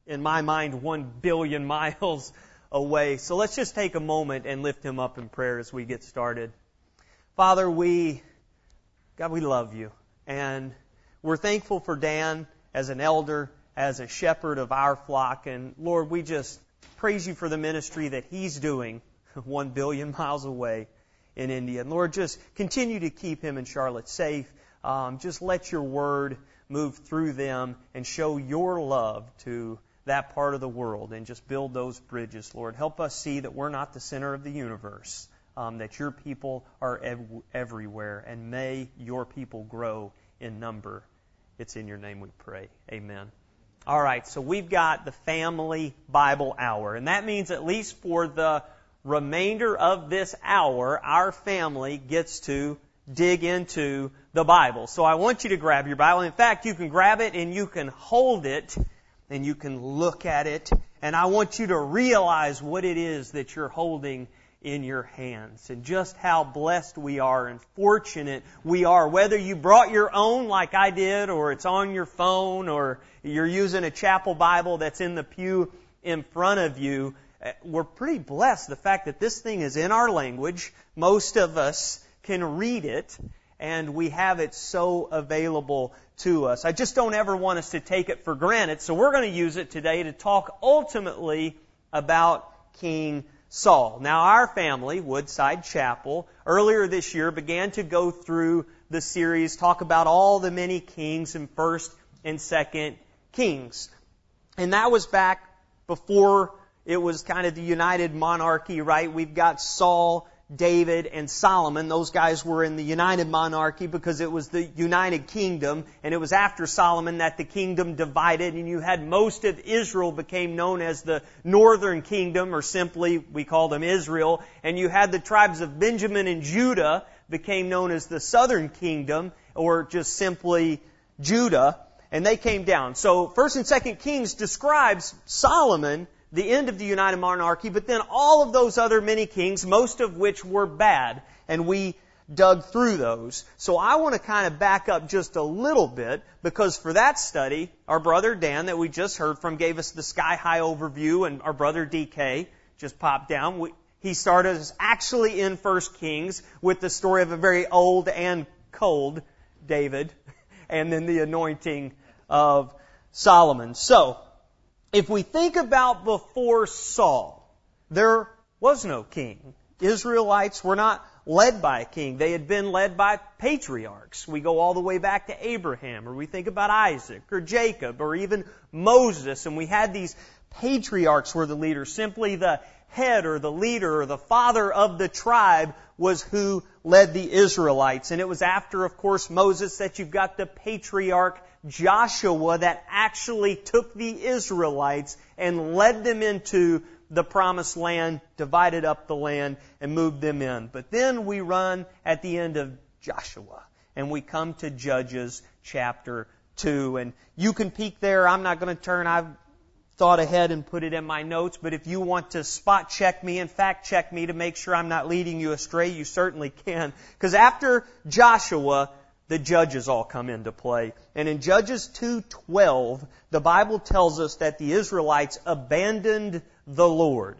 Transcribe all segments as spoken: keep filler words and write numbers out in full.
in my mind, one billion miles away. So let's just take a moment and lift him up in prayer as we get started. Father, we, God, we love you. And we're thankful for Dan as an elder, as a shepherd of our flock. And Lord, we just praise you for the ministry that he's doing one billion miles away in India. And Lord, just continue to keep him and Charlotte safe. Um, just let your word move through them and show your love to that part of the world and just build those bridges, Lord. Help us see that we're not the center of the universe, um, that your people are ev- everywhere, and may your people grow in number. It's in your name we pray. Amen. All right, so we've got the Family Bible Hour, and that means at least for the remainder of this hour, our family gets to dig into the Bible. So I want you to grab your Bible. In fact, you can grab it and you can hold it and you can look at it. And I want you to realize what it is that you're holding in your hands and just how blessed we are and fortunate we are. Whether you brought your own like I did, or it's on your phone, or you're using a chapel Bible that's in the pew in front of you, we're pretty blessed. The fact that this thing is in our language, most of us can read it, and we have it so available to us. I just don't ever want us to take it for granted, so we're going to use it today to talk ultimately about King Saul. Now, our family, Woodside Chapel, earlier this year began to go through the series, talk about all the many kings in First and Second Kings. And that was back before it was kind of the united monarchy, right? We've got Saul, David, and Solomon. Those guys were in the united monarchy because it was the united kingdom, and it was after Solomon that the kingdom divided, and you had most of Israel became known as the northern kingdom, or simply we called them Israel, and you had the tribes of Benjamin and Judah became known as the southern kingdom, or just simply Judah, and they came down. So First and Second Kings describes Solomon, the end of the united monarchy, but then all of those other many kings, most of which were bad, and we dug through those. So I want to kind of back up just a little bit, because for that study, our brother Dan that we just heard from gave us the sky-high overview, and our brother D K just popped down. We, he started us actually in First Kings with the story of a very old and cold David, and then the anointing of Solomon. So, if we think about before Saul, there was no king. Israelites were not led by a king. They had been led by patriarchs. We go all the way back to Abraham, or we think about Isaac, or Jacob, or even Moses, and we had these patriarchs were the leaders. Simply the head or the leader or the father of the tribe was who led the Israelites. And it was after, of course, Moses that you've got the patriarch Joshua that actually took the Israelites and led them into the promised land, divided up the land, and moved them in. But then we run at the end of Joshua, and we come to Judges chapter two. And you can peek there. I'm not going to turn. I've thought ahead and put it in my notes, but if you want to spot check me and fact check me to make sure I'm not leading you astray, you certainly can. Because after Joshua, the judges all come into play. And in Judges two twelve, the Bible tells us that the Israelites abandoned the Lord.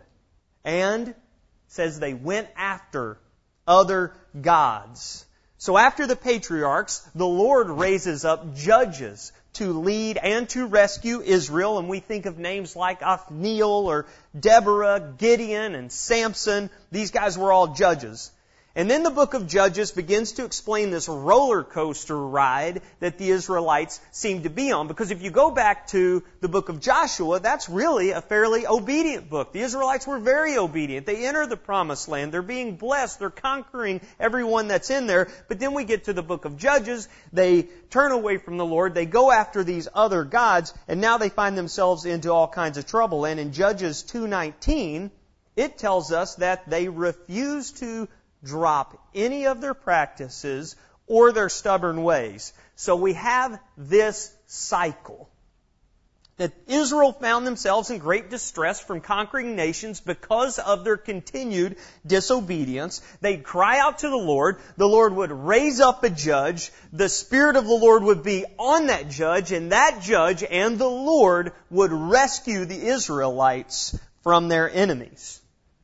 And says they went after other gods. So after the patriarchs, the Lord raises up judges to lead and to rescue Israel. And we think of names like Othniel or Deborah, Gideon, and Samson. These guys were all judges. And then the book of Judges begins to explain this roller coaster ride that the Israelites seem to be on. Because if you go back to the book of Joshua, that's really a fairly obedient book. The Israelites were very obedient. They enter the promised land. They're being blessed. They're conquering everyone that's in there. But then we get to the book of Judges. They turn away from the Lord. They go after these other gods. And now they find themselves into all kinds of trouble. And in Judges two nineteen, it tells us that they refuse to drop any of their practices or their stubborn ways. So we have this cycle. that Israel found themselves in great distress from conquering nations because of their continued disobedience. They'd cry out to the Lord. The Lord would raise up a judge. The Spirit of the Lord would be on that judge, and that judge and the Lord would rescue the Israelites from their enemies.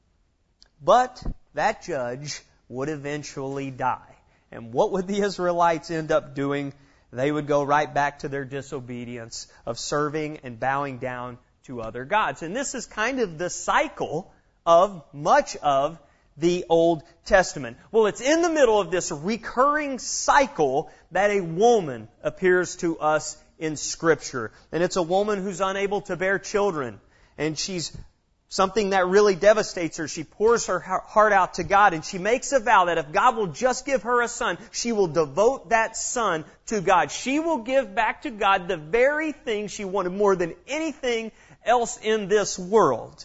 But that judge would eventually die. And what would the Israelites end up doing? They would go right back to their disobedience of serving and bowing down to other gods. And this is kind of the cycle of much of the Old Testament. Well, it's in the middle of this recurring cycle that a woman appears to us in Scripture. And it's a woman who's unable to bear children. And she's something that really devastates her. She pours her heart out to God, and she makes a vow that if God will just give her a son, she will devote that son to God. She will give back to God the very thing she wanted more than anything else in this world.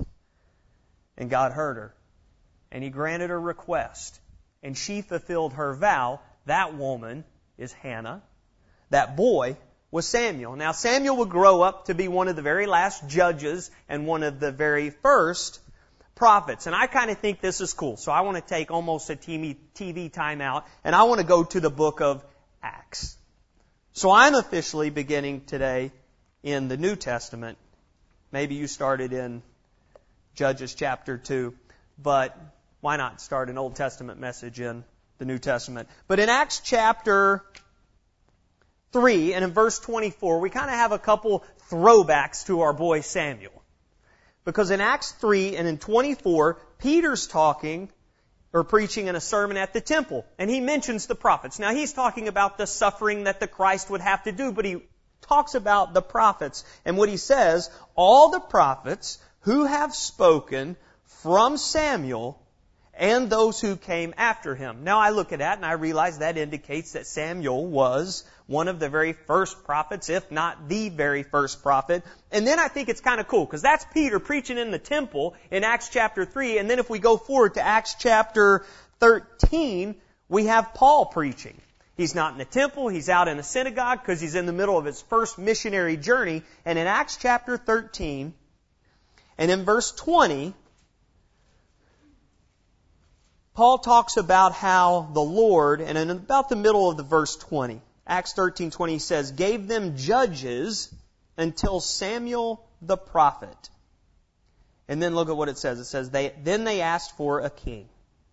And God heard her, and He granted her request, and she fulfilled her vow. That woman is Hannah. That boy was Samuel. Now, Samuel would grow up to be one of the very last judges and one of the very first prophets. And I kind of think this is cool. So I want to take almost a T V time out, and I want to go to the book of Acts. So I'm officially beginning today in the New Testament. Maybe you started in Judges chapter two, but why not start an Old Testament message in the New Testament? But in Acts chapter three, and in verse twenty-four, we kind of have a couple throwbacks to our boy Samuel. Because in Acts three and in twenty-four, Peter's talking or preaching in a sermon at the temple, and he mentions the prophets. Now, he's talking about the suffering that the Christ would have to do, but he talks about the prophets. And what he says, all the prophets who have spoken from Samuel and those who came after him. Now I look at that and I realize that indicates that Samuel was one of the very first prophets, if not the very first prophet. And then I think it's kind of cool, because that's Peter preaching in the temple in Acts chapter three. And then if we go forward to Acts chapter thirteen, we have Paul preaching. He's not in the temple, he's out in a synagogue because he's in the middle of his first missionary journey. And in Acts chapter thirteen, and in verse twenty, Paul talks about how the Lord, and in about the middle of the verse twenty, Acts thirteen twenty says, gave them judges until Samuel the prophet. And then look at what it says. It says, they, then they asked for a king.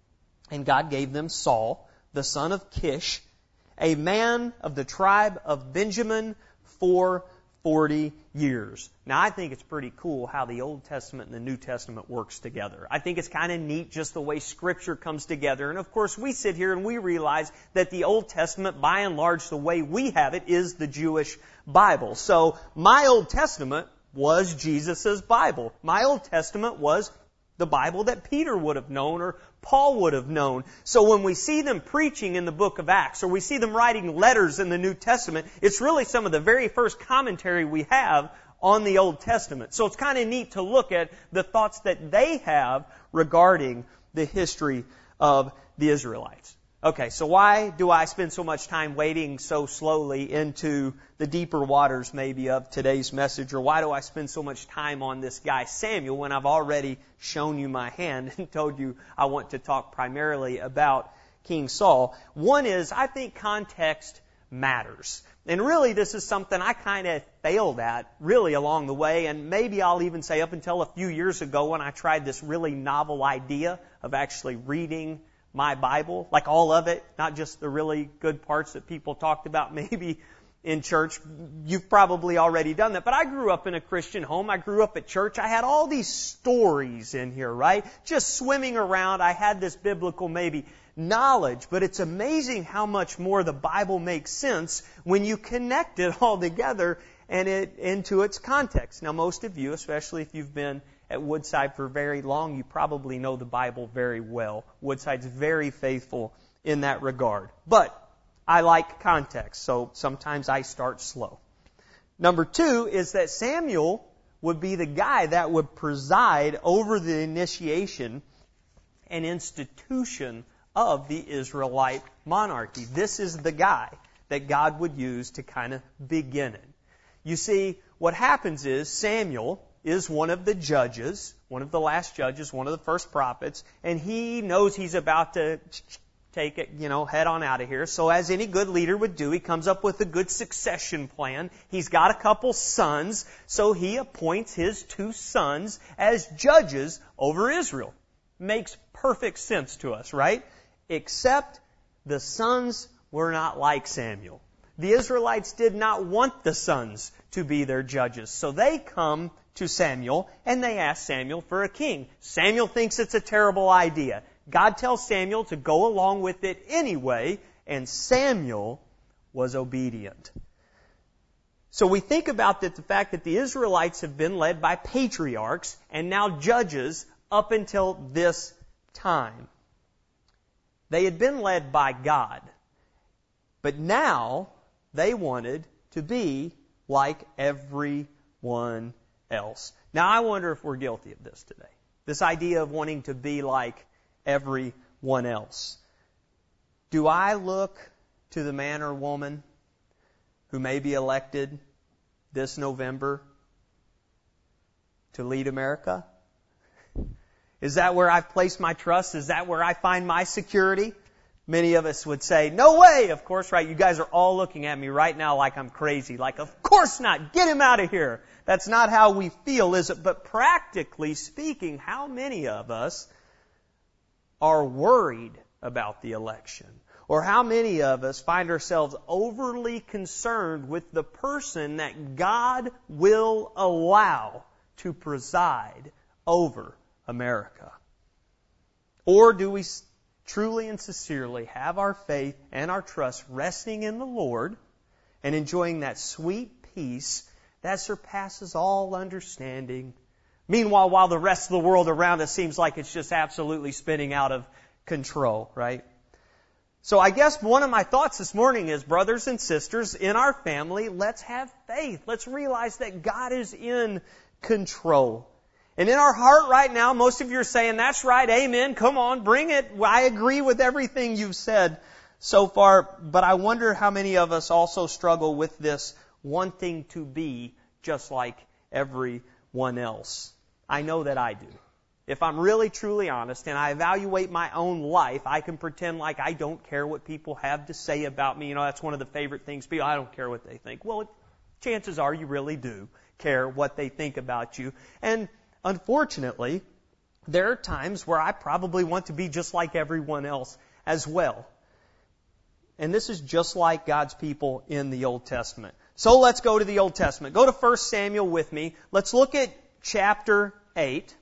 And God gave them Saul, the son of Kish, a man of the tribe of Benjamin, for forty years. Now, I think it's pretty cool how the Old Testament and the New Testament works together. I think it's kind of neat just the way Scripture comes together. And of course, we sit here and we realize that the Old Testament, by and large, the way we have it, is the Jewish Bible. So, my Old Testament was Jesus' Bible. My Old Testament was the Bible that Peter would have known or Paul would have known. So when we see them preaching in the book of Acts, or we see them writing letters in the New Testament, it's really some of the very first commentary we have on the Old Testament. So it's kind of neat to look at the thoughts that they have regarding the history of the Israelites. Okay, so why do I spend so much time wading so slowly into the deeper waters maybe of today's message? Or why do I spend so much time on this guy Samuel when I've already shown you my hand and told you I want to talk primarily about King Saul? One is, I think context matters. And really this is something I kind of failed at really along the way, and maybe I'll even say up until a few years ago when I tried this really novel idea of actually reading my Bible, like all of it, not just the really good parts that people talked about maybe in church. You've probably already done that. But I grew up in a Christian home. I grew up at church. I had all these stories in here, right? Just swimming around. I had this biblical maybe knowledge. But it's amazing how much more the Bible makes sense when you connect it all together and it into its context. Now, most of you, especially if you've been at Woodside for very long, you probably know the Bible very well. Woodside's very faithful in that regard. But I like context, so sometimes I start slow. Number two is that Samuel would be the guy that would preside over the initiation and institution of the Israelite monarchy. This is the guy that God would use to kind of begin it. You see, what happens is Samuel is one of the judges, one of the last judges, one of the first prophets, and he knows he's about to take it, you know, head on out of here. So as any good leader would do, he comes up with a good succession plan. He's got a couple sons, so he appoints his two sons as judges over Israel. Makes perfect sense to us, right? Except the sons were not like Samuel. The Israelites did not want the sons to be their judges. So they come to Samuel and they ask Samuel for a king. Samuel thinks it's a terrible idea. God tells Samuel to go along with it anyway, and Samuel was obedient. So we think about that, the fact that the Israelites have been led by patriarchs and now judges up until this time. They had been led by God, but now they wanted to be like everyone else. Now I wonder if we're guilty of this today. This idea of wanting to be like everyone else. Do I look to the man or woman who may be elected this November to lead America? Is that where I've placed my trust? Is that where I find my security? Many of us would say, no way, of course, right? You guys are all looking at me right now like I'm crazy. Like, of course not. Get him out of here. That's not how we feel, is it? But practically speaking, how many of us are worried about the election? Or how many of us find ourselves overly concerned with the person that God will allow to preside over America? Or do we truly and sincerely have our faith and our trust resting in the Lord and enjoying that sweet peace that surpasses all understanding? Meanwhile, while the rest of the world around us seems like it's just absolutely spinning out of control, right? So I guess one of my thoughts this morning is, brothers and sisters, in our family, let's have faith. Let's realize that God is in control. And in our heart right now, most of you are saying, that's right, amen, come on, bring it. I agree with everything you've said so far, but I wonder how many of us also struggle with this wanting to be just like everyone else. I know that I do. If I'm really truly honest and I evaluate my own life, I can pretend like I don't care what people have to say about me. You know, that's one of the favorite things. People, I don't care what they think. Well, chances are you really do care what they think about you. And unfortunately, there are times where I probably want to be just like everyone else as well. And this is just like God's people in the Old Testament. So let's go to the Old Testament. Go to First Samuel with me. Let's look at chapter eight.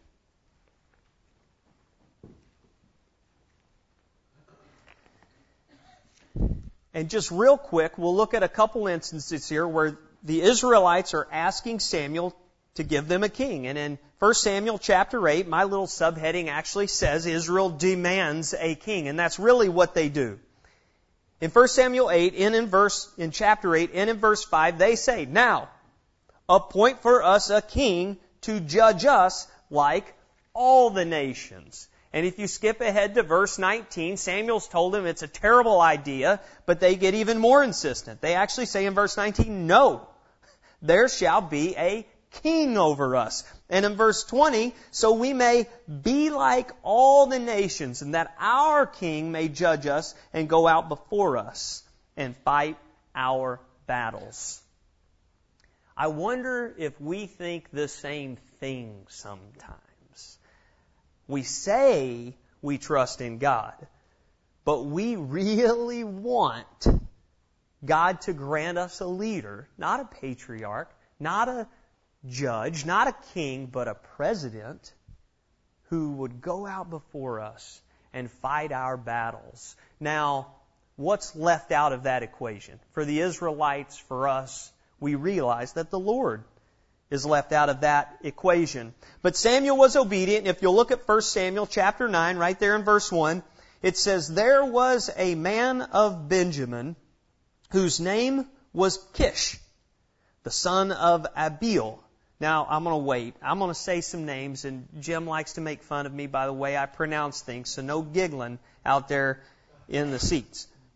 And just real quick, we'll look at a couple instances here where the Israelites are asking Samuel to give them a king. And in First Samuel chapter eight, my little subheading actually says Israel demands a king. And that's really what they do. In First Samuel eight, in, in, verse, in chapter eight, and in verse five, they say, now, appoint for us a king to judge us like all the nations. And if you skip ahead to verse nineteen, Samuel's told them it's a terrible idea, but they get even more insistent. They actually say in verse nineteen, no, there shall be a king over us. And in verse twenty, so we may be like all the nations, and that our king may judge us and go out before us and fight our battles. I wonder if we think the same thing sometimes. We say we trust in God, but we really want God to grant us a leader, not a patriarch, not a judge, not a king, but a president who would go out before us and fight our battles. Now, what's left out of that equation? For the Israelites, for us, we realize that the Lord is left out of that equation. But Samuel was obedient. If you'll look at First Samuel chapter nine, right there in verse one, it says, there was a man of Benjamin whose name was Kish, the son of Abiel. Now, I'm going to wait. I'm going to say some names, and Jim likes to make fun of me by the way I pronounce things, so no giggling out there in the seats.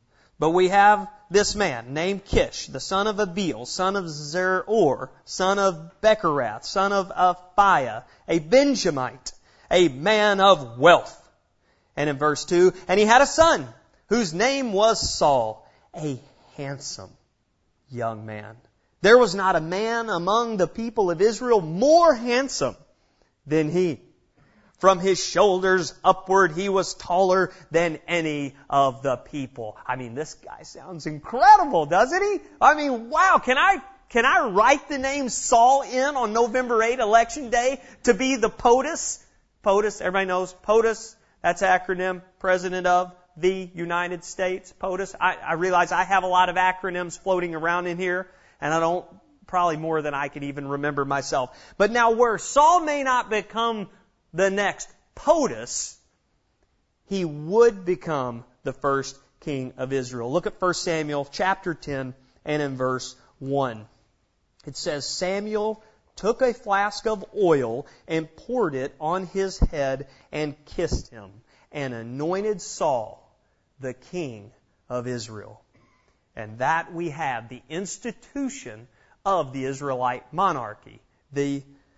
But we have this man named Kish, the son of Abiel, son of Zeror, son of Bechorath, son of Aphiah, a Benjamite, a man of wealth. And in verse two, and he had a son whose name was Saul, a handsome young man. There was not a man among the people of Israel more handsome than he. From his shoulders upward, he was taller than any of the people. I mean, this guy sounds incredible, doesn't he? I mean, wow, can I, can I write the name Saul in on November eighth, election day, to be the POTUS? POTUS, everybody knows POTUS, that's acronym, President of the United States, POTUS. I, I realize I have a lot of acronyms floating around in here, and I don't, probably more than I could even remember myself. But now where Saul may not become the next POTUS, he would become the first king of Israel. Look at First Samuel chapter ten and in verse one. It says, Samuel took a flask of oil and poured it on his head and kissed him and anointed Saul the king of Israel. And that we have the institution of the Israelite monarchy, the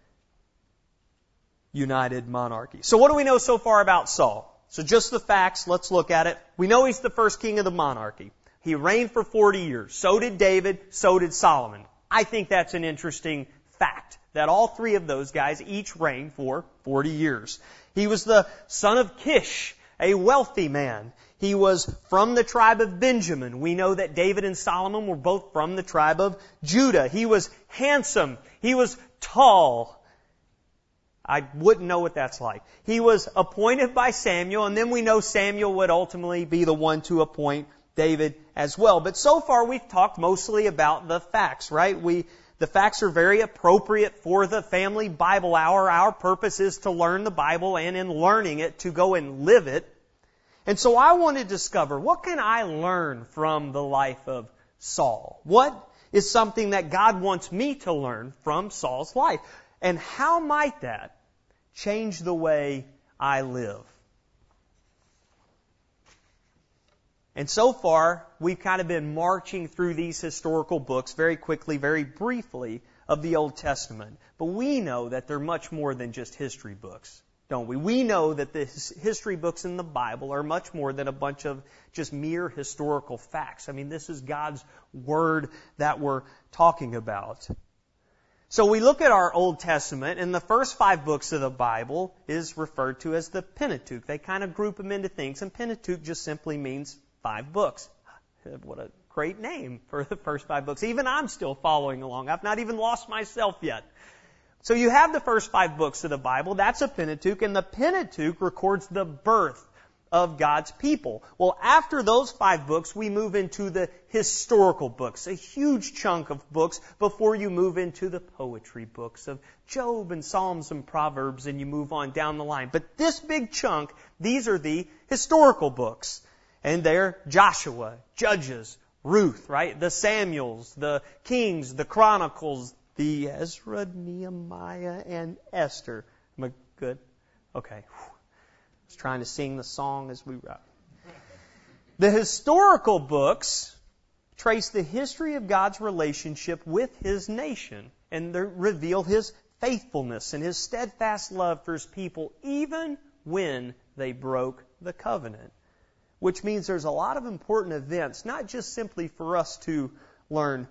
United Monarchy. So what do we know so far about Saul? So just the facts, let's look at it. We know he's the first king of the monarchy. He reigned for forty years. So did David, so did Solomon. I think that's an interesting fact, that all three of those guys each reigned for forty years. He was the son of Kish, a wealthy man. He was from the tribe of Benjamin. We know that David and Solomon were both from the tribe of Judah. He was handsome. He was tall. I wouldn't know what that's like. He was appointed by Samuel, and then we know Samuel would ultimately be the one to appoint David as well. But so far we've talked mostly about the facts, right? We, the facts are very appropriate for the Family Bible Hour. Our purpose is to learn the Bible, and in learning it, to go and live it. And so I want to discover, what can I learn from the life of Saul? What is something that God wants me to learn from Saul's life? And how might that change the way I live? And so far, we've kind of been marching through these historical books very quickly, very briefly, of the Old Testament. But we know that they're much more than just history books, don't we? We know that the history books in the Bible are much more than a bunch of just mere historical facts. I mean, this is God's Word that we're talking about. So we look at our Old Testament, and the first five books of the Bible is referred to as the Pentateuch. They kind of group them into things, and Pentateuch just simply means five books. What a great name for the first five books. Even I'm still following along. I've not even lost myself yet. So you have the first five books of the Bible. That's a Pentateuch, and the Pentateuch records the birth of God's people. Well, after those five books, we move into the historical books, a huge chunk of books before you move into the poetry books of Job and Psalms and Proverbs, and you move on down the line. But this big chunk, these are the historical books. And they're Joshua, Judges, Ruth, right? The Samuels, the Kings, the Chronicles, the Ezra, Nehemiah, and Esther. Am I good? Okay. I was trying to sing the song as we wrote. The historical books trace the history of God's relationship with His nation and they reveal His faithfulness and His steadfast love for His people even when they broke the covenant. Which means there's a lot of important events, not just simply for us to learn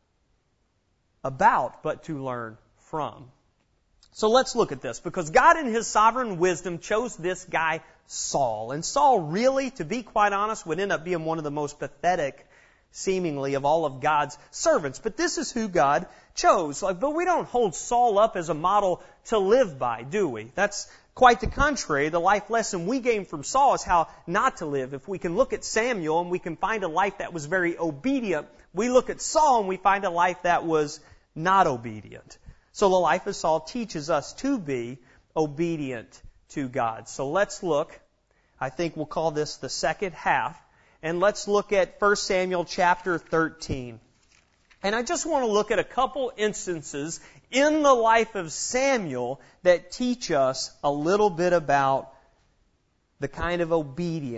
about, but to learn from. So let's look at this, because God in His sovereign wisdom chose this guy, Saul. And Saul really, to be quite honest, would end up being one of the most pathetic, seemingly, of all of God's servants. But this is who God chose. Like, but we don't hold Saul up as a model to live by, do we? That's quite the contrary. The life lesson we gain from Saul is how not to live. If we can look at Samuel and we can find a life that was very obedient, we look at Saul and we find a life that was not obedient. So the life of Saul teaches us to be obedient to God. So let's look. I think we'll call this the second half. And let's look at First Samuel chapter thirteen. And I just want to look at a couple instances in the life of Samuel that teach us a little bit about the kind of obedience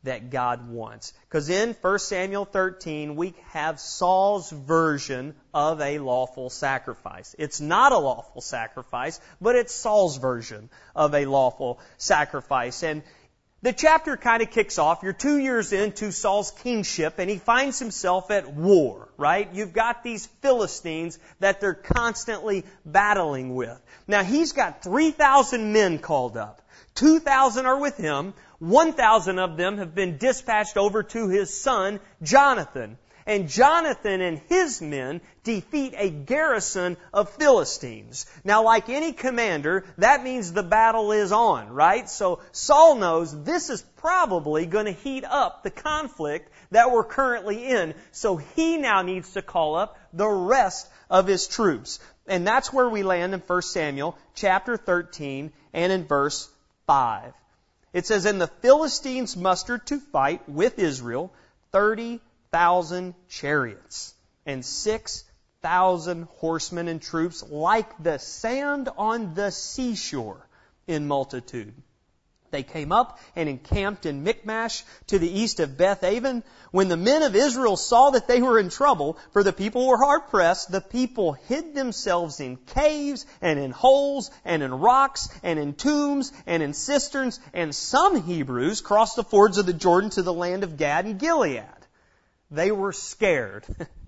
that God wants. Because in First Samuel thirteen, we have Saul's version of a lawful sacrifice. It's not a lawful sacrifice, but it's Saul's version of a lawful sacrifice. And the chapter kind of kicks off. You're two years into Saul's kingship, and he finds himself at war, right? You've got these Philistines that they're constantly battling with. Now, he's got three thousand men called up. two thousand are with him. one thousand of them have been dispatched over to his son, Jonathan. And Jonathan and his men defeat a garrison of Philistines. Now, like any commander, that means the battle is on, right? So Saul knows this is probably going to heat up the conflict that we're currently in. So he now needs to call up the rest of his troops. And that's where we land in First Samuel chapter thirteen and in verse five. It says, "And the Philistines mustered to fight with Israel thirty thousand chariots and six thousand horsemen and troops, like the sand on the seashore in multitude. They came up and encamped in Michmash to the east of Beth-aven. When the men of Israel saw that they were in trouble, for the people were hard pressed, the people hid themselves in caves and in holes and in rocks and in tombs and in cisterns, and some Hebrews crossed the fords of the Jordan to the land of Gad and Gilead." They were scared.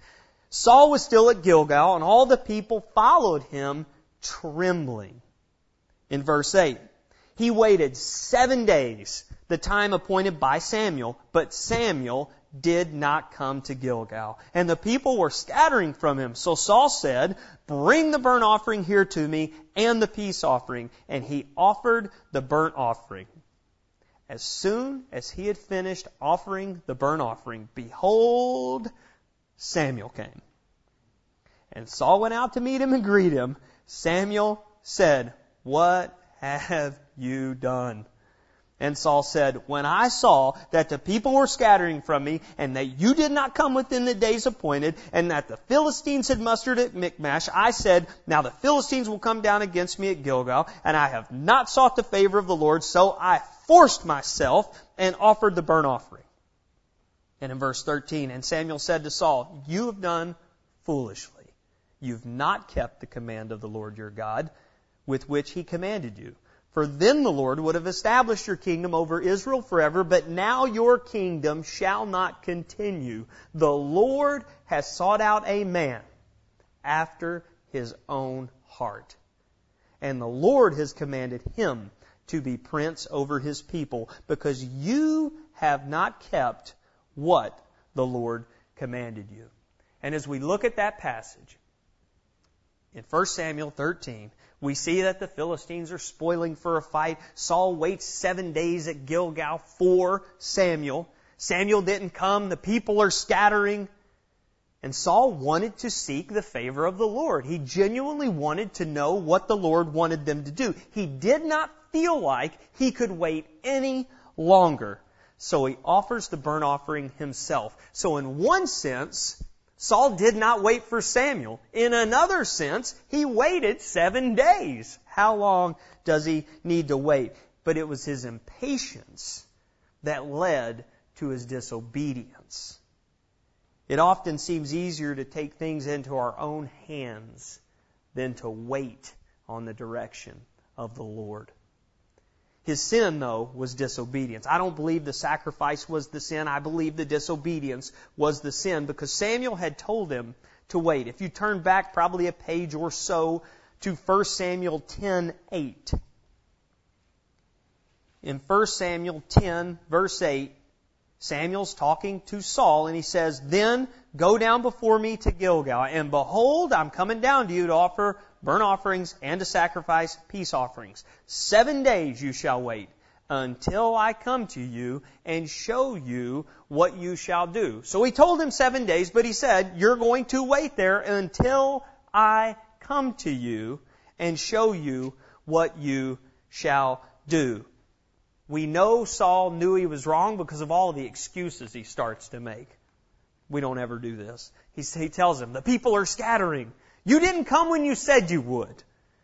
Saul was still at Gilgal, and all the people followed him trembling. In verse eight, "He waited seven days, the time appointed by Samuel, but Samuel did not come to Gilgal. And the people were scattering from him. So Saul said, 'Bring the burnt offering here to me, and the peace offering.' And he offered the burnt offering. As soon as he had finished offering the burnt offering, behold, Samuel came. And Saul went out to meet him and greet him. Samuel said, 'What have you done?' And Saul said, 'When I saw that the people were scattering from me, and that you did not come within the days appointed, and that the Philistines had mustered at Michmash, I said, now the Philistines will come down against me at Gilgal, and I have not sought the favor of the Lord, so I forced myself and offered the burnt offering.' And in verse thirteen, and Samuel said to Saul, 'You have done foolishly. You've not kept the command of the Lord your God, with which he commanded you. For then the Lord would have established your kingdom over Israel forever, but now your kingdom shall not continue. The Lord has sought out a man after his own heart. And the Lord has commanded him to be prince over his people, because you have not kept what the Lord commanded you.'" And as we look at that passage in First Samuel thirteen, we see that the Philistines are spoiling for a fight. Saul waits seven days at Gilgal for Samuel. Samuel didn't come. The people are scattering. And Saul wanted to seek the favor of the Lord. He genuinely wanted to know what the Lord wanted them to do. He did not feel like he could wait any longer. So he offers the burnt offering himself. So in one sense, Saul did not wait for Samuel. In another sense, he waited seven days. How long does he need to wait? But it was his impatience that led to his disobedience. It often seems easier to take things into our own hands than to wait on the direction of the Lord. His sin, though, was disobedience. I don't believe the sacrifice was the sin. I believe the disobedience was the sin, because Samuel had told him to wait. If you turn back probably a page or so to First Samuel ten eight. In First Samuel ten, verse eight, Samuel's talking to Saul, and he says, "Then go down before me to Gilgal, and behold, I'm coming down to you to offer burnt offerings and to sacrifice peace offerings. Seven days you shall wait until I come to you and show you what you shall do." So he told him seven days, but he said, "You're going to wait there until I come to you and show you what you shall do." We know Saul knew he was wrong because of all the excuses he starts to make. We don't ever do this. He, he tells him, "The people are scattering. You didn't come when you said you would.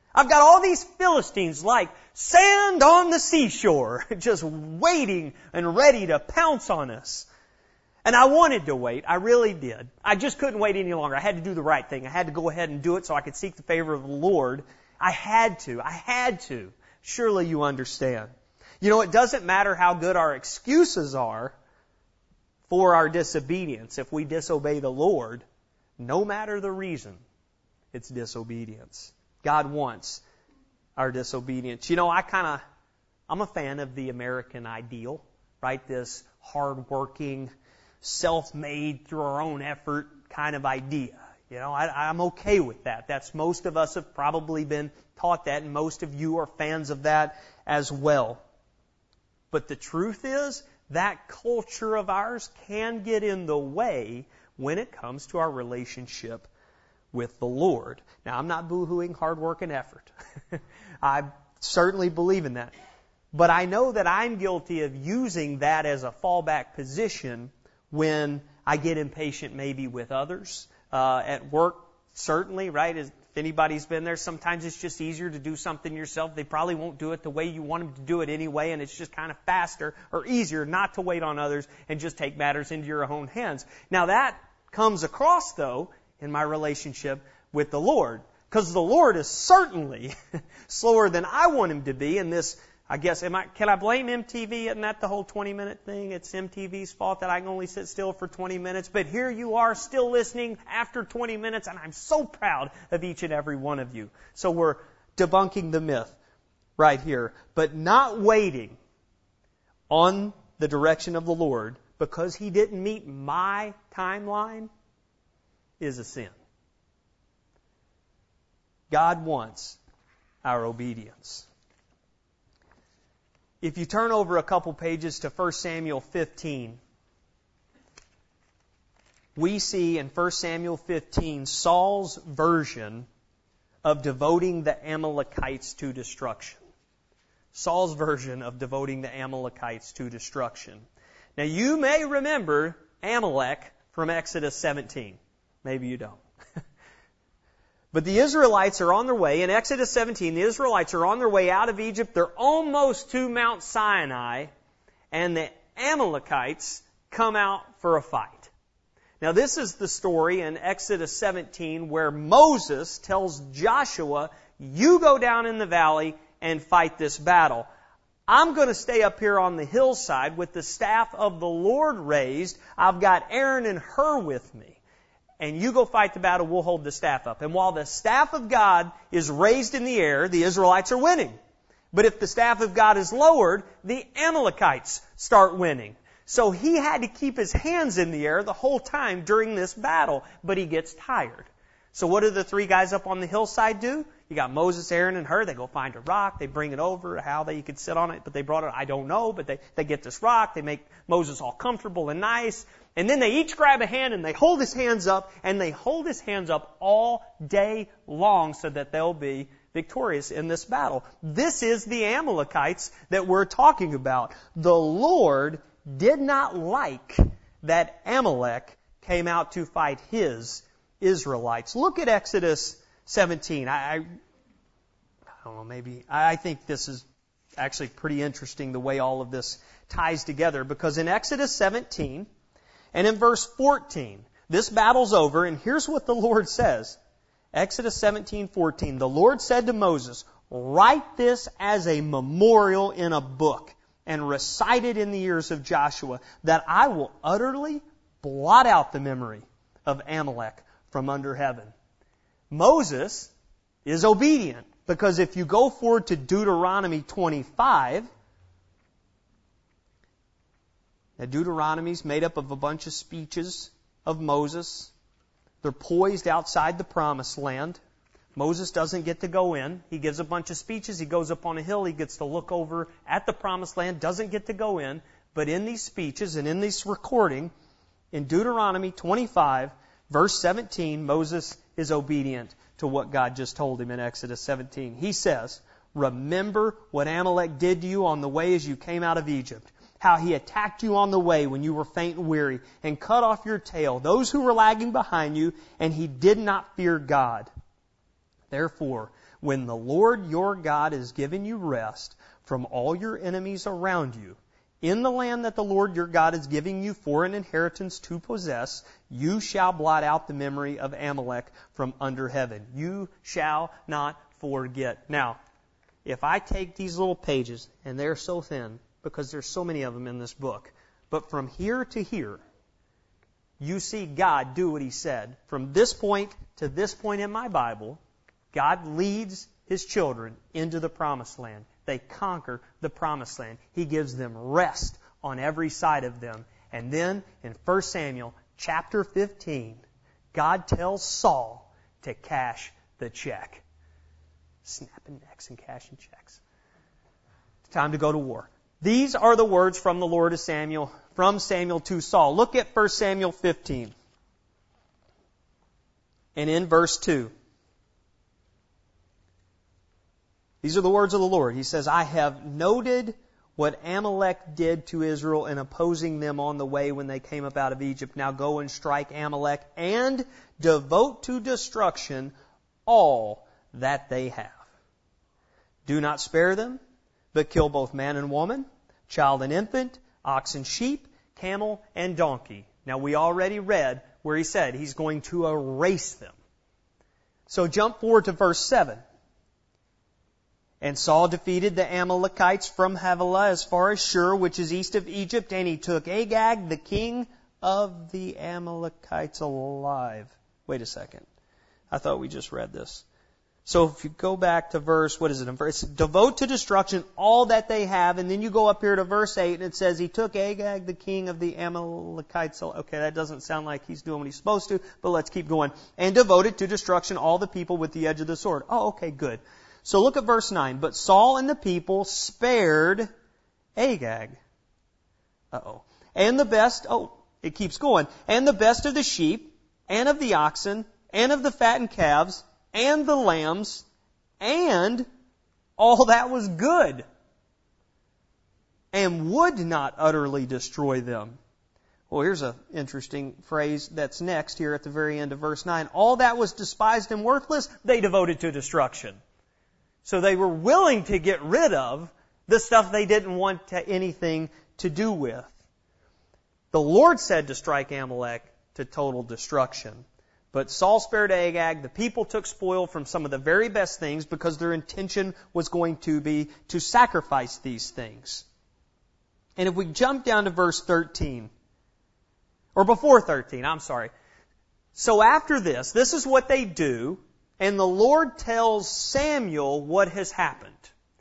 I've got all these Philistines like sand on the seashore, just waiting and ready to pounce on us. And I wanted to wait. I really did. I just couldn't wait any longer. I had to do the right thing. I had to go ahead and do it so I could seek the favor of the Lord. I had to. I had to. Surely you understand. You know, it doesn't matter how good our excuses are for our disobedience. If we disobey the Lord, no matter the reason, it's disobedience. God wants our disobedience. You know, I kind of, I'm a fan of the American ideal, right? This hard-working, self-made, through our own effort kind of idea. You know, I, I'm okay with that. That's, most of us have probably been taught that, and most of you are fans of that as well. But the truth is, that culture of ours can get in the way when it comes to our relationship with the Lord. Now, I'm not boo-hooing hard work and effort. I certainly believe in that. But I know that I'm guilty of using that as a fallback position when I get impatient maybe with others. Uh, at work, certainly, right? If anybody's been there, sometimes it's just easier to do something yourself. They probably won't do it the way you want them to do it anyway, and it's just kind of faster or easier not to wait on others and just take matters into your own hands. Now that comes across, though, in my relationship with the Lord, because the Lord is certainly slower than I want Him to be in this. I guess, am I, can I blame M T V? Isn't that the whole twenty-minute thing? It's M T V's fault that I can only sit still for twenty minutes. But here you are still listening after twenty minutes, and I'm so proud of each and every one of you. So we're debunking the myth right here. But not waiting on the direction of the Lord because He didn't meet my timeline is a sin. God wants our obedience. If you turn over a couple pages to First Samuel fifteen, we see in First Samuel fifteen Saul's version of devoting the Amalekites to destruction. Saul's version of devoting the Amalekites to destruction. Now you may remember Amalek from Exodus seventeen. Maybe you don't. But the Israelites are on their way. In Exodus seventeen, the Israelites are on their way out of Egypt. They're almost to Mount Sinai, and the Amalekites come out for a fight. Now, this is the story in Exodus seventeen where Moses tells Joshua, you go down in the valley and fight this battle. I'm going to stay up here on the hillside with the staff of the Lord raised. I've got Aaron and Hur with me. And you go fight the battle, we'll hold the staff up. And while the staff of God is raised in the air, the Israelites are winning. But if the staff of God is lowered, the Amalekites start winning. So he had to keep his hands in the air the whole time during this battle, but he gets tired. So what do the three guys up on the hillside do? You got Moses, Aaron, and Hur. They go find a rock. They bring it over. How they could sit on it, but they brought it, I don't know. But they, they get this rock. They make Moses all comfortable and nice. And then they each grab a hand and they hold his hands up. And they hold his hands up all day long so that they'll be victorious in this battle. This is the Amalekites that we're talking about. The Lord did not like that Amalek came out to fight His Israelites. Look at Exodus seventeen. I, I, I don't know, maybe, I think this is actually pretty interesting the way all of this ties together, because in Exodus seventeen and in verse fourteen, this battle's over, and here's what the Lord says. Exodus seventeen fourteen, the Lord said to Moses, write this as a memorial in a book and recite it in the ears of Joshua, that I will utterly blot out the memory of Amalek from under heaven. Moses is obedient, because if you go forward to Deuteronomy twenty-five, now Deuteronomy's made up of a bunch of speeches of Moses. They're poised outside the promised land. Moses doesn't get to go in. He gives a bunch of speeches. He goes up on a hill. He gets to look over at the promised land. Doesn't get to go in. But in these speeches and in this recording, in Deuteronomy twenty-five, verse seventeen, Moses is obedient to what God just told him in Exodus seventeen. He says, remember what Amalek did to you on the way as you came out of Egypt, how he attacked you on the way when you were faint and weary, and cut off your tail, those who were lagging behind you, and he did not fear God. Therefore, when the Lord your God has given you rest from all your enemies around you, in the land that the Lord your God is giving you for an inheritance to possess, you shall blot out the memory of Amalek from under heaven. You shall not forget. Now, if I take these little pages, and they're so thin, because there's so many of them in this book, but from here to here, you see God do what He said. From this point to this point in my Bible, God leads His children into the promised land. They conquer the promised land. He gives them rest on every side of them. And then in First Samuel chapter fifteen, God tells Saul to cash the check. Snapping necks and cashing checks. It's time to go to war. These are the words from the Lord to Samuel, from Samuel to Saul. Look at First Samuel fifteen. And in verse two. These are the words of the Lord. He says, I have noted what Amalek did to Israel in opposing them on the way when they came up out of Egypt. Now go and strike Amalek and devote to destruction all that they have. Do not spare them, but kill both man and woman, child and infant, ox and sheep, camel and donkey. Now we already read where he said he's going to erase them. So jump forward to verse seven. And Saul defeated the Amalekites from Havilah as far as Shur, which is east of Egypt, and he took Agag, the king of the Amalekites, alive. Wait a second. I thought we just read this. So if you go back to verse, what is it? It's devote to destruction all that they have, and then you go up here to verse eight, and it says he took Agag, the king of the Amalekites. Okay, that doesn't sound like he's doing what he's supposed to, but let's keep going. And devoted to destruction all the people with the edge of the sword. Oh, okay, good. So look at verse nine. But Saul and the people spared Agag. Uh-oh. And the best, oh, it keeps going. And the best of the sheep, and of the oxen, and of the fattened calves, and the lambs, and all that was good. And would not utterly destroy them. Well, here's an interesting phrase that's next here at the very end of verse nine. All that was despised and worthless, they devoted to destruction. So they were willing to get rid of the stuff they didn't want to, anything to do with. The Lord said to strike Amalek to total destruction. But Saul spared Agag. The people took spoil from some of the very best things because their intention was going to be to sacrifice these things. And if we jump down to verse thirteen, or before thirteen, I'm sorry. So after this, this is what they do. And the Lord tells Samuel what has happened.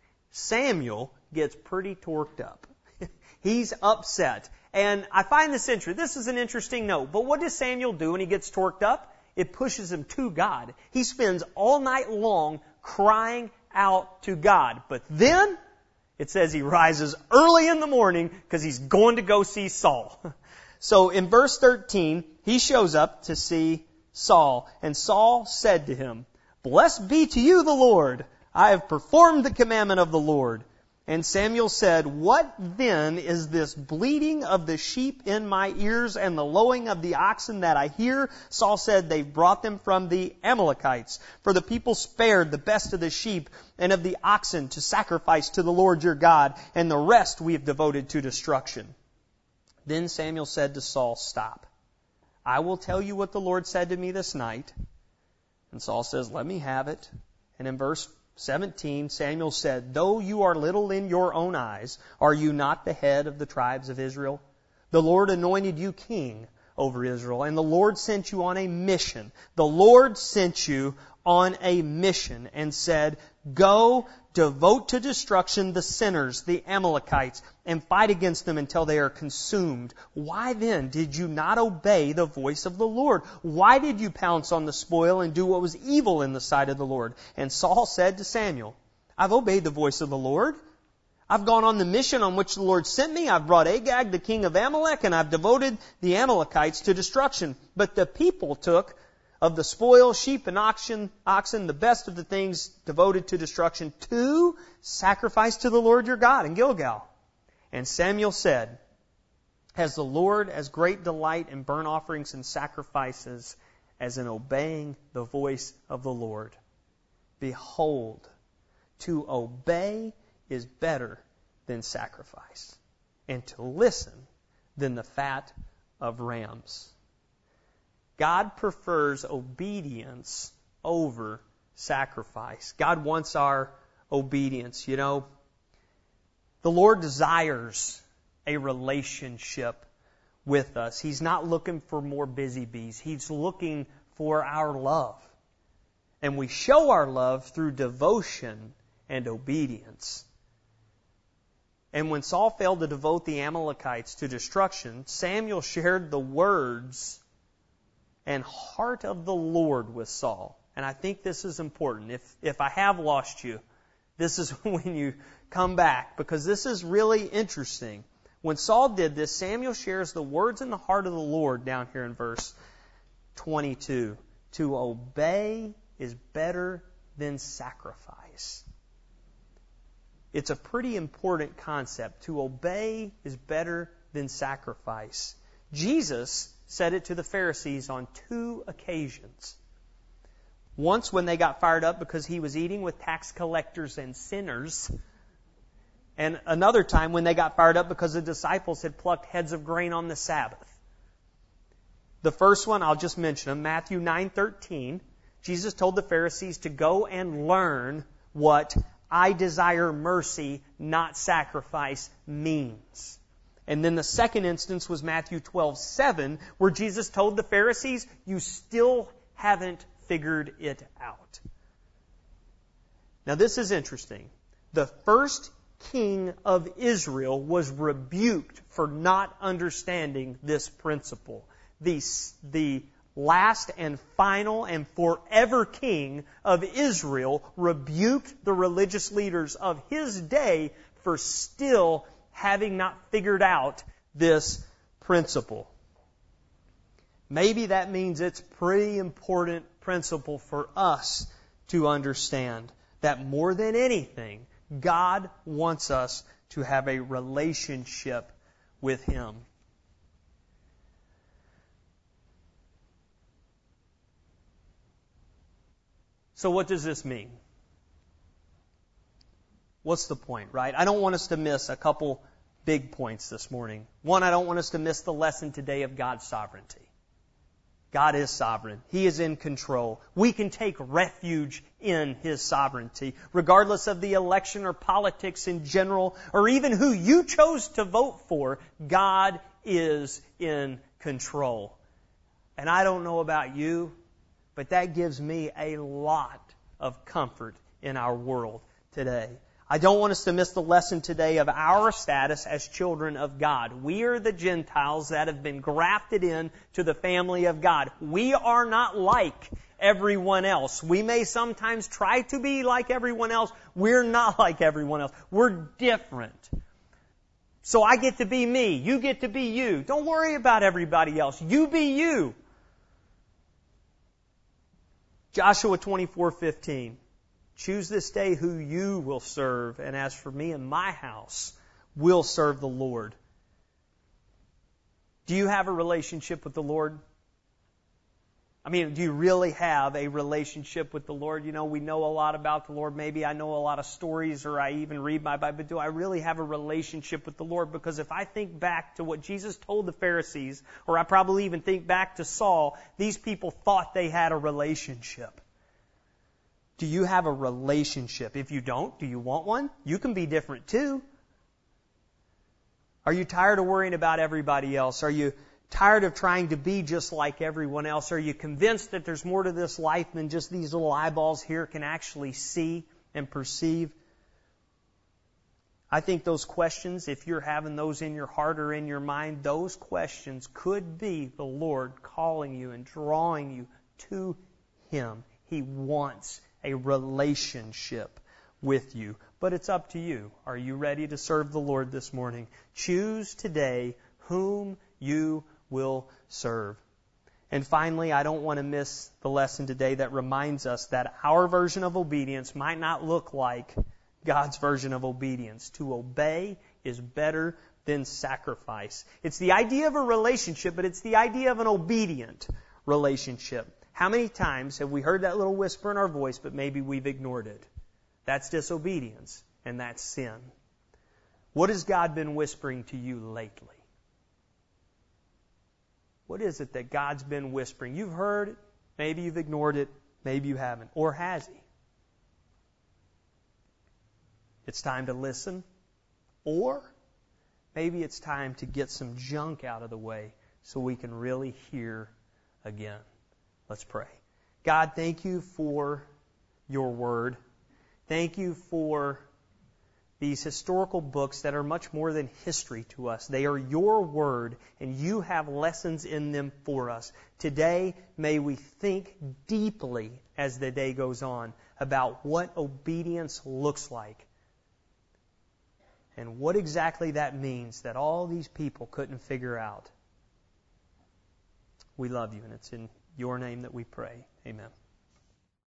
Samuel gets pretty torqued up. He's upset. And I find this interesting. This is an interesting note. But what does Samuel do when he gets torqued up? It pushes him to God. He spends all night long crying out to God. But then, it says he rises early in the morning because he's going to go see Saul. So in verse thirteen, he shows up to see Saul. And Saul said to him, Blessed be to you the Lord. I have performed the commandment of the Lord. And Samuel said, What then is this bleating of the sheep in my ears and the lowing of the oxen that I hear? Saul said, They brought them from the Amalekites. For the people spared the best of the sheep and of the oxen to sacrifice to the Lord your God, and the rest we have devoted to destruction. Then Samuel said to Saul, Stop. I will tell you what the Lord said to me this night. And Saul says, Let me have it. And in verse seventeen, Samuel said, Though you are little in your own eyes, are you not the head of the tribes of Israel? The Lord anointed you king over Israel, and the Lord sent you on a mission. The Lord sent you on a mission and said, Go, devote to destruction the sinners, the Amalekites, and fight against them until they are consumed. Why then did you not obey the voice of the Lord? Why did you pounce on the spoil and do what was evil in the sight of the Lord? And Saul said to Samuel, I've obeyed the voice of the Lord. I've gone on the mission on which the Lord sent me. I've brought Agag, the king of Amalek, and I've devoted the Amalekites to destruction. But the people took of the spoil, sheep and oxen, oxen, the best of the things devoted to destruction, to sacrifice to the Lord your God in Gilgal. And Samuel said, Has the Lord as great delight in burnt offerings and sacrifices as in obeying the voice of the Lord? Behold, to obey is better than sacrifice, and to listen than the fat of rams. God prefers obedience over sacrifice. God wants our obedience. You know, the Lord desires a relationship with us. He's not looking for more busy bees. He's looking for our love. And we show our love through devotion and obedience. And when Saul failed to devote the Amalekites to destruction, Samuel shared the words and heart of the Lord with Saul. And I think this is important. If, if I have lost you, this is when you come back, because this is really interesting. When Saul did this, Samuel shares the words and the heart of the Lord down here in verse twenty-two. To obey is better than sacrifice. It's a pretty important concept. To obey is better than sacrifice. Jesus said it to the Pharisees on two occasions. Once when they got fired up because he was eating with tax collectors and sinners. And another time when they got fired up because the disciples had plucked heads of grain on the Sabbath. The first one, I'll just mention them, Matthew nine thirteen. Jesus told the Pharisees to go and learn what I desire mercy, not sacrifice means. And then the second instance was Matthew twelve seven, where Jesus told the Pharisees, you still haven't figured it out. Now this is interesting. The first king of Israel was rebuked for not understanding this principle. The, the last and final and forever king of Israel rebuked the religious leaders of his day for still having not figured out this principle. Maybe that means it's a pretty important principle for us to understand that more than anything, God wants us to have a relationship with Him. So what does this mean? What's the point, right? I don't want us to miss a couple big points this morning. One, I don't want us to miss the lesson today of God's sovereignty. God is sovereign. He is in control. We can take refuge in His sovereignty, regardless of the election or politics in general, or even who you chose to vote for. God is in control. And I don't know about you, but that gives me a lot of comfort in our world today. I don't want us to miss the lesson today of our status as children of God. We are the Gentiles that have been grafted in to the family of God. We are not like everyone else. We may sometimes try to be like everyone else. We're not like everyone else. We're different. So I get to be me. You get to be you. Don't worry about everybody else. You be you. Joshua twenty-four fifteen. Choose this day who you will serve, and as for me and my house, we'll serve the Lord. Do you have a relationship with the Lord? I mean, do you really have a relationship with the Lord? You know, we know a lot about the Lord. Maybe I know a lot of stories, or I even read my Bible, but do I really have a relationship with the Lord? Because if I think back to what Jesus told the Pharisees, or I probably even think back to Saul, these people thought they had a relationship. Do you have a relationship? If you don't, do you want one? You can be different too. Are you tired of worrying about everybody else? Are you tired of trying to be just like everyone else? Are you convinced that there's more to this life than just these little eyeballs here can actually see and perceive? I think those questions, if you're having those in your heart or in your mind, those questions could be the Lord calling you and drawing you to Him. He wants a relationship with you. But it's up to you. Are you ready to serve the Lord this morning? Choose today whom you will serve. And finally, I don't want to miss the lesson today that reminds us that our version of obedience might not look like God's version of obedience. To obey is better than sacrifice. It's the idea of a relationship, but it's the idea of an obedient relationship. How many times have we heard that little whisper in our voice, but maybe we've ignored it? That's disobedience, and that's sin. What has God been whispering to you lately? What is it that God's been whispering? You've heard it, maybe you've ignored it, maybe you haven't. Or has He? It's time to listen. Or maybe it's time to get some junk out of the way so we can really hear again. Let's pray. God, thank you for your word. Thank you for these historical books that are much more than history to us. They are your word, and you have lessons in them for us. Today, may we think deeply as the day goes on about what obedience looks like and what exactly that means that all these people couldn't figure out. We love you, and it's in your name that we pray. Amen.